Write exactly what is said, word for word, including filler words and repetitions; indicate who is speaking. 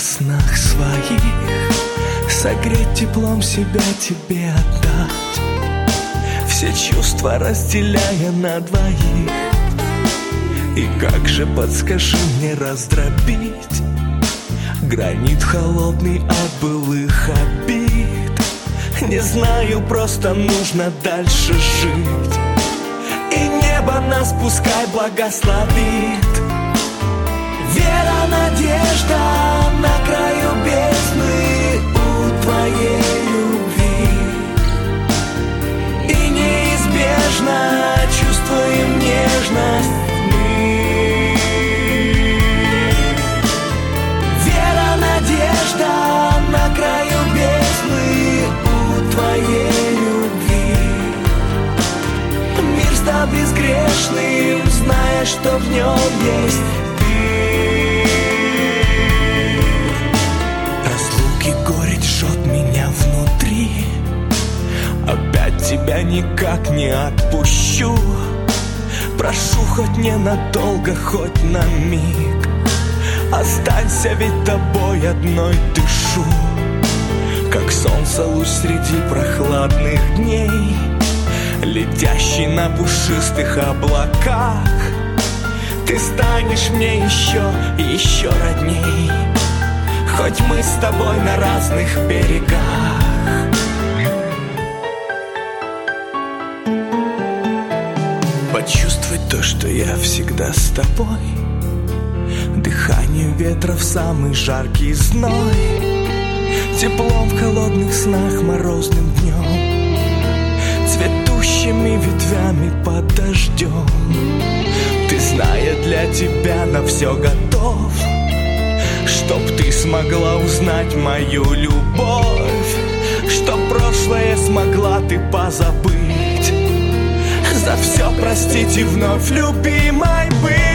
Speaker 1: снах своих, согреть теплом себя тебе отдать, все чувства разделяя на двоих. И как же, подскажи мне, раздробить гранит холодный от былых обид? Не знаю, просто нужно дальше жить, и небо нас пускай благословит. Вера, надежда на краю бездны у твоей любви, и неизбежно чувствуем нежность мы. Вера, надежда на краю бездны у твоей любви. Мир стал безгрешным, зная, что в нем есть разлуки, горечь жжет меня внутри. Опять тебя никак не отпущу. Прошу хоть ненадолго, хоть на миг, останься, ведь тобой одной дышу. Как солнце луч среди прохладных дней, летящий на пушистых облаках. Ты станешь мне еще, еще родней, хоть мы с тобой на разных берегах. Почувствуй то, что я всегда с тобой, дыхание ветра в самый жаркий зной, теплом в холодных снах морозным днем, цветущими ветвями под дождем. Ты, зная, для тебя на все готов, чтоб ты смогла узнать мою любовь, чтоб прошлое смогла ты позабыть, за все простить и вновь любимой быть.